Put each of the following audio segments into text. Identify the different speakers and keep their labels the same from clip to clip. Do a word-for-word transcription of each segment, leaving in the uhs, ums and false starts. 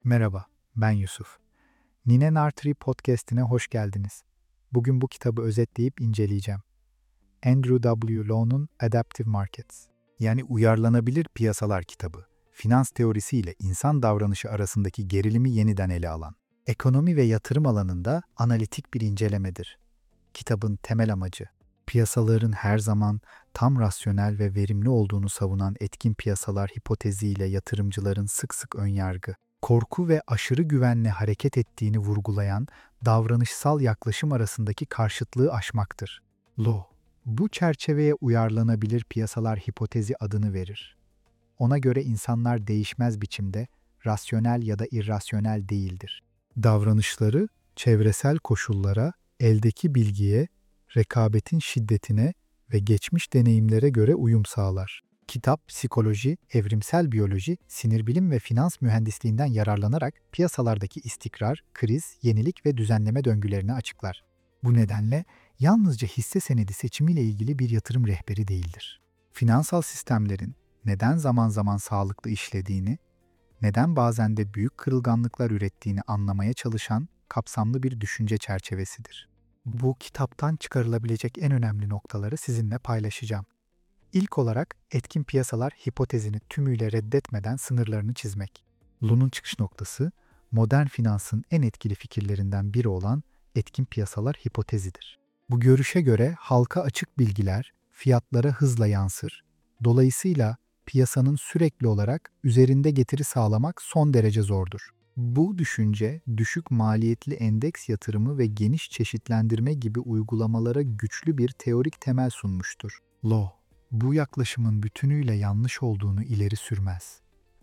Speaker 1: Merhaba, ben Yusuf. Nine Nartri Podcast'ine hoş geldiniz. Bugün bu kitabı özetleyip inceleyeceğim. Andrew W. Lowe'nun Adaptive Markets, yani Uyarlanabilir Piyasalar kitabı, finans teorisi ile insan davranışı arasındaki gerilimi yeniden ele alan, ekonomi ve yatırım alanında analitik bir incelemedir. Kitabın temel amacı, piyasaların her zaman tam rasyonel ve verimli olduğunu savunan etkin piyasalar hipoteziyle yatırımcıların sık sık önyargı, korku ve aşırı güvenle hareket ettiğini vurgulayan davranışsal yaklaşım arasındaki karşıtlığı aşmaktır. Low, bu çerçeveye uyarlanabilir piyasalar hipotezi adını verir. Ona göre insanlar değişmez biçimde rasyonel ya da irrasyonel değildir. Davranışları çevresel koşullara, eldeki bilgiye, rekabetin şiddetine ve geçmiş deneyimlere göre uyum sağlar. Kitap, psikoloji, evrimsel biyoloji, sinir bilim ve finans mühendisliğinden yararlanarak piyasalardaki istikrar, kriz, yenilik ve düzenleme döngülerini açıklar. Bu nedenle yalnızca hisse senedi seçimiyle ilgili bir yatırım rehberi değildir. Finansal sistemlerin neden zaman zaman sağlıklı işlediğini, neden bazen de büyük kırılganlıklar ürettiğini anlamaya çalışan kapsamlı bir düşünce çerçevesidir. Bu kitaptan çıkarılabilecek en önemli noktaları sizinle paylaşacağım. İlk olarak etkin piyasalar hipotezini tümüyle reddetmeden sınırlarını çizmek. Lowe'nun çıkış noktası, modern finansın en etkili fikirlerinden biri olan etkin piyasalar hipotezidir. Bu görüşe göre halka açık bilgiler fiyatlara hızla yansır. Dolayısıyla piyasanın sürekli olarak üzerinde getiri sağlamak son derece zordur. Bu düşünce, düşük maliyetli endeks yatırımı ve geniş çeşitlendirme gibi uygulamalara güçlü bir teorik temel sunmuştur. Lowe, bu yaklaşımın bütünüyle yanlış olduğunu ileri sürmez.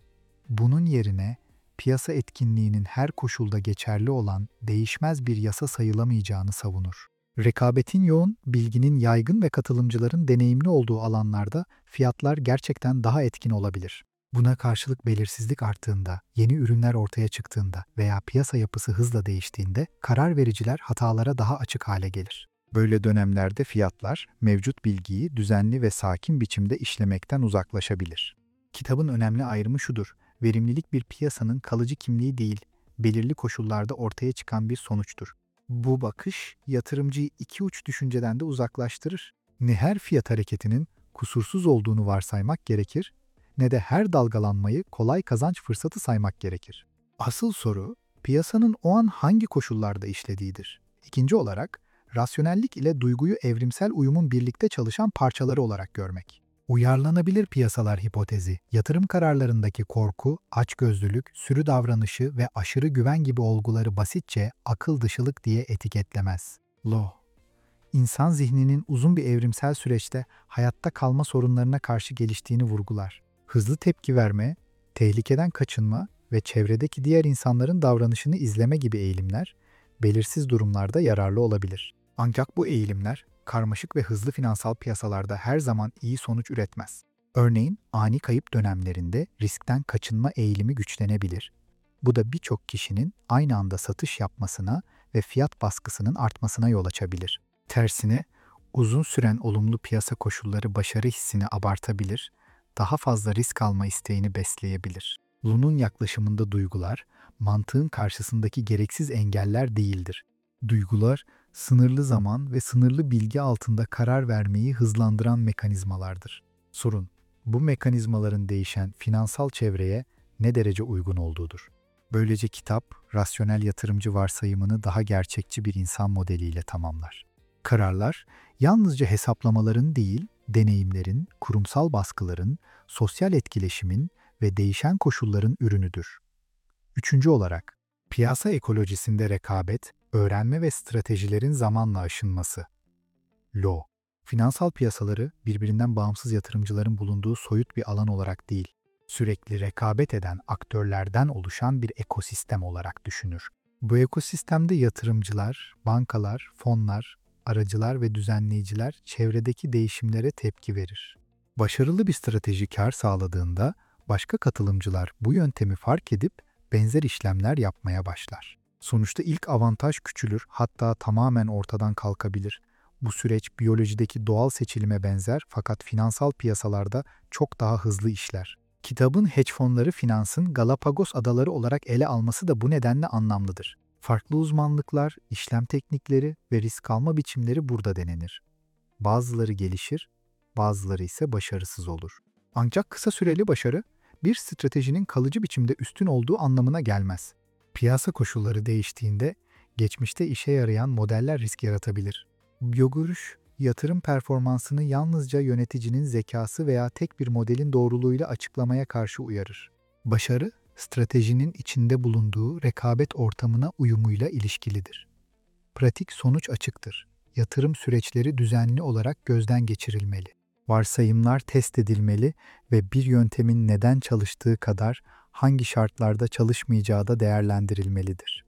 Speaker 1: Bunun yerine, piyasa etkinliğinin her koşulda geçerli olan değişmez bir yasa sayılamayacağını savunur. Rekabetin yoğun, bilginin yaygın ve katılımcıların deneyimli olduğu alanlarda fiyatlar gerçekten daha etkin olabilir. Buna karşılık belirsizlik arttığında, yeni ürünler ortaya çıktığında veya piyasa yapısı hızla değiştiğinde karar vericiler hatalara daha açık hale gelir. Böyle dönemlerde fiyatlar mevcut bilgiyi düzenli ve sakin biçimde işlemekten uzaklaşabilir. Kitabın önemli ayrımı şudur: verimlilik bir piyasanın kalıcı kimliği değil, belirli koşullarda ortaya çıkan bir sonuçtur. Bu bakış yatırımcıyı iki uç düşünceden de uzaklaştırır. Ne her fiyat hareketinin kusursuz olduğunu varsaymak gerekir, ne de her dalgalanmayı kolay kazanç fırsatı saymak gerekir. Asıl soru, piyasanın o an hangi koşullarda işlediğidir. İkinci olarak, rasyonellik ile duyguyu evrimsel uyumun birlikte çalışan parçaları olarak görmek. Uyarlanabilir piyasalar hipotezi, yatırım kararlarındaki korku, açgözlülük, sürü davranışı ve aşırı güven gibi olguları basitçe akıl dışılık diye etiketlemez. Lowe, insan zihninin uzun bir evrimsel süreçte hayatta kalma sorunlarına karşı geliştiğini vurgular. Hızlı tepki verme, tehlikeden kaçınma ve çevredeki diğer insanların davranışını izleme gibi eğilimler, belirsiz durumlarda yararlı olabilir. Ancak bu eğilimler, karmaşık ve hızlı finansal piyasalarda her zaman iyi sonuç üretmez. Örneğin, ani kayıp dönemlerinde riskten kaçınma eğilimi güçlenebilir. Bu da birçok kişinin aynı anda satış yapmasına ve fiyat baskısının artmasına yol açabilir. Tersine, uzun süren olumlu piyasa koşulları başarı hissini abartabilir, daha fazla risk alma isteğini besleyebilir. Lowe'nun yaklaşımında duygular, mantığın karşısındaki gereksiz engeller değildir. Duygular, sınırlı zaman ve sınırlı bilgi altında karar vermeyi hızlandıran mekanizmalardır. Sorun, bu mekanizmaların değişen finansal çevreye ne derece uygun olduğudur. Böylece kitap, rasyonel yatırımcı varsayımını daha gerçekçi bir insan modeliyle tamamlar. Kararlar, yalnızca hesaplamaların değil, deneyimlerin, kurumsal baskıların, sosyal etkileşimin ve değişen koşulların ürünüdür. Üçüncü olarak, piyasa ekolojisinde rekabet, öğrenme ve stratejilerin zamanla aşınması. Lowe, finansal piyasaları birbirinden bağımsız yatırımcıların bulunduğu soyut bir alan olarak değil, sürekli rekabet eden aktörlerden oluşan bir ekosistem olarak düşünür. Bu ekosistemde yatırımcılar, bankalar, fonlar, aracılar ve düzenleyiciler çevredeki değişimlere tepki verir. Başarılı bir strateji kar sağladığında başka katılımcılar bu yöntemi fark edip benzer işlemler yapmaya başlar. Sonuçta ilk avantaj küçülür, hatta tamamen ortadan kalkabilir. Bu süreç biyolojideki doğal seçilime benzer fakat finansal piyasalarda çok daha hızlı işler. Kitabın hedge fonları finansın Galapagos adaları olarak ele alması da bu nedenle anlamlıdır. Farklı uzmanlıklar, işlem teknikleri ve risk alma biçimleri burada denenir. Bazıları gelişir, bazıları ise başarısız olur. Ancak kısa süreli başarı, bir stratejinin kalıcı biçimde üstün olduğu anlamına gelmez. Piyasa koşulları değiştiğinde, geçmişte işe yarayan modeller risk yaratabilir. Bu görüş, yatırım performansını yalnızca yöneticinin zekası veya tek bir modelin doğruluğuyla açıklamaya karşı uyarır. Başarı, stratejinin içinde bulunduğu rekabet ortamına uyumuyla ilişkilidir. Pratik sonuç açıktır. Yatırım süreçleri düzenli olarak gözden geçirilmeli. Varsayımlar test edilmeli ve bir yöntemin neden çalıştığı kadar hangi şartlarda çalışmayacağı da değerlendirilmelidir.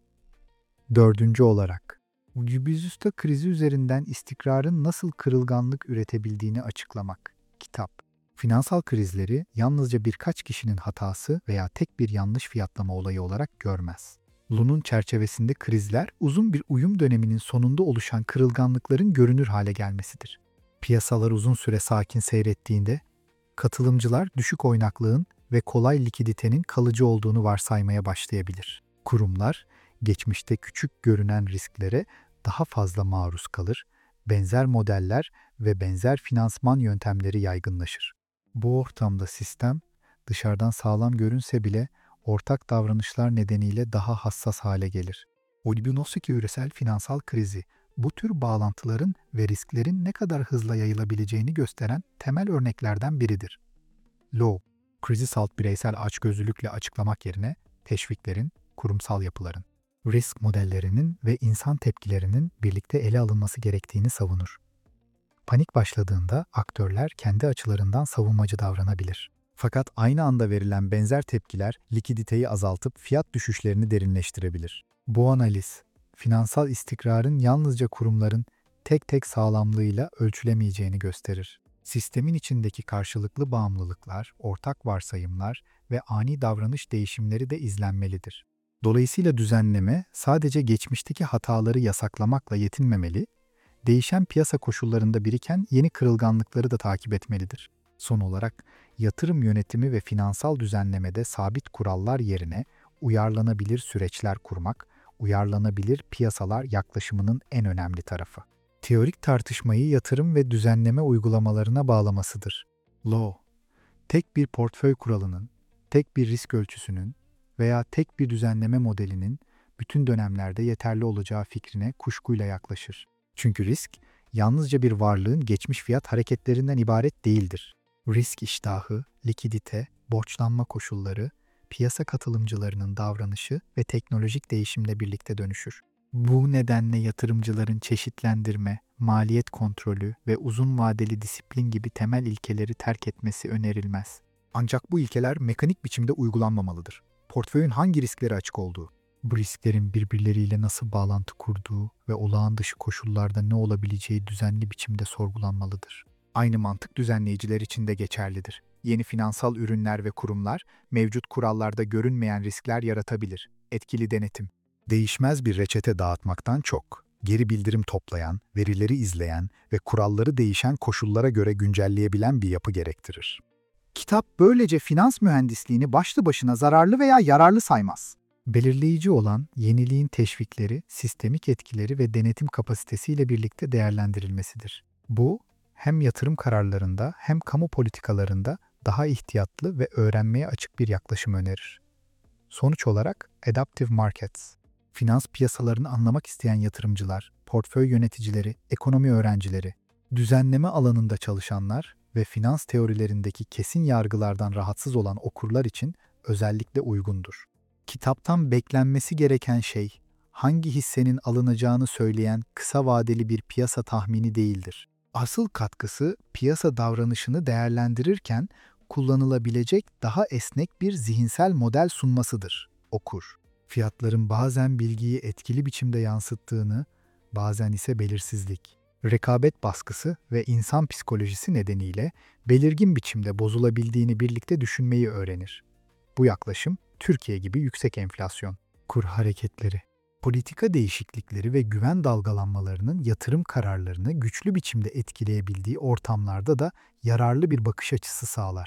Speaker 1: Dördüncü olarak, Ubisoft krizi üzerinden istikrarın nasıl kırılganlık üretebildiğini açıklamak. Kitap. Finansal krizleri yalnızca birkaç kişinin hatası veya tek bir yanlış fiyatlama olayı olarak görmez. Lu'nun çerçevesinde krizler uzun bir uyum döneminin sonunda oluşan kırılganlıkların görünür hale gelmesidir. Piyasalar uzun süre sakin seyrettiğinde, katılımcılar düşük oynaklığın ve kolay likiditenin kalıcı olduğunu varsaymaya başlayabilir. Kurumlar, geçmişte küçük görünen risklere daha fazla maruz kalır, benzer modeller ve benzer finansman yöntemleri yaygınlaşır. Bu ortamda sistem, dışarıdan sağlam görünse bile ortak davranışlar nedeniyle daha hassas hale gelir. Olibonoski küresel finansal krizi, bu tür bağlantıların ve risklerin ne kadar hızla yayılabileceğini gösteren temel örneklerden biridir. Low, krizi salt bireysel açgözlülükle açıklamak yerine teşviklerin, kurumsal yapıların, risk modellerinin ve insan tepkilerinin birlikte ele alınması gerektiğini savunur. Panik başladığında aktörler kendi açılarından savunmacı davranabilir. Fakat aynı anda verilen benzer tepkiler likiditeyi azaltıp fiyat düşüşlerini derinleştirebilir. Bu analiz, finansal istikrarın yalnızca kurumların tek tek sağlamlığıyla ölçülemeyeceğini gösterir. Sistemin içindeki karşılıklı bağımlılıklar, ortak varsayımlar ve ani davranış değişimleri de izlenmelidir. Dolayısıyla düzenleme sadece geçmişteki hataları yasaklamakla yetinmemeli, değişen piyasa koşullarında biriken yeni kırılganlıkları da takip etmelidir. Son olarak, yatırım yönetimi ve finansal düzenlemede sabit kurallar yerine uyarlanabilir süreçler kurmak, uyarlanabilir piyasalar yaklaşımının en önemli tarafı. Teorik tartışmayı yatırım ve düzenleme uygulamalarına bağlamasıdır. Law, tek bir portföy kuralının, tek bir risk ölçüsünün veya tek bir düzenleme modelinin bütün dönemlerde yeterli olacağı fikrine kuşkuyla yaklaşır. Çünkü risk, yalnızca bir varlığın geçmiş fiyat hareketlerinden ibaret değildir. Risk iştahı, likidite, borçlanma koşulları, piyasa katılımcılarının davranışı ve teknolojik değişimle birlikte dönüşür. Bu nedenle yatırımcıların çeşitlendirme, maliyet kontrolü ve uzun vadeli disiplin gibi temel ilkeleri terk etmesi önerilmez. Ancak bu ilkeler mekanik biçimde uygulanmamalıdır. Portföyün hangi risklere açık olduğu, bu risklerin birbirleriyle nasıl bağlantı kurduğu ve olağan dışı koşullarda ne olabileceği düzenli biçimde sorgulanmalıdır. Aynı mantık düzenleyiciler için de geçerlidir. Yeni finansal ürünler ve kurumlar, mevcut kurallarda görünmeyen riskler yaratabilir. Etkili denetim, değişmez bir reçete dağıtmaktan çok, geri bildirim toplayan, verileri izleyen ve kuralları değişen koşullara göre güncelleyebilen bir yapı gerektirir. Kitap böylece finans mühendisliğini başlı başına zararlı veya yararlı saymaz. Belirleyici olan yeniliğin teşvikleri, sistemik etkileri ve denetim kapasitesiyle birlikte değerlendirilmesidir. Bu, hem yatırım kararlarında hem kamu politikalarında daha ihtiyatlı ve öğrenmeye açık bir yaklaşım önerir. Sonuç olarak Adaptive Markets, finans piyasalarını anlamak isteyen yatırımcılar, portföy yöneticileri, ekonomi öğrencileri, düzenleme alanında çalışanlar ve finans teorilerindeki kesin yargılardan rahatsız olan okurlar için özellikle uygundur. Kitaptan beklenmesi gereken şey, hangi hissenin alınacağını söyleyen kısa vadeli bir piyasa tahmini değildir. Asıl katkısı piyasa davranışını değerlendirirken kullanılabilecek daha esnek bir zihinsel model sunmasıdır. Okur, fiyatların bazen bilgiyi etkili biçimde yansıttığını, bazen ise belirsizlik, rekabet baskısı ve insan psikolojisi nedeniyle belirgin biçimde bozulabildiğini birlikte düşünmeyi öğrenir. Bu yaklaşım, Türkiye gibi yüksek enflasyon, kur hareketleri, politika değişiklikleri ve güven dalgalanmalarının yatırım kararlarını güçlü biçimde etkileyebildiği ortamlarda da yararlı bir bakış açısı sağlar.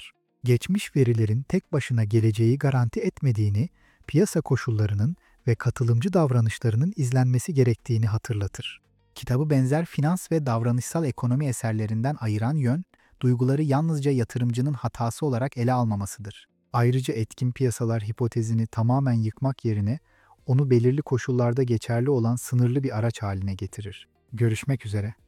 Speaker 1: geçmiş verilerin tek başına geleceği garanti etmediğini, piyasa koşullarının ve katılımcı davranışlarının izlenmesi gerektiğini hatırlatır. Kitabı benzer finans ve davranışsal ekonomi eserlerinden ayıran yön, duyguları yalnızca yatırımcının hatası olarak ele almamasıdır. Ayrıca etkin piyasalar hipotezini tamamen yıkmak yerine onu belirli koşullarda geçerli olan sınırlı bir araç haline getirir. Görüşmek üzere.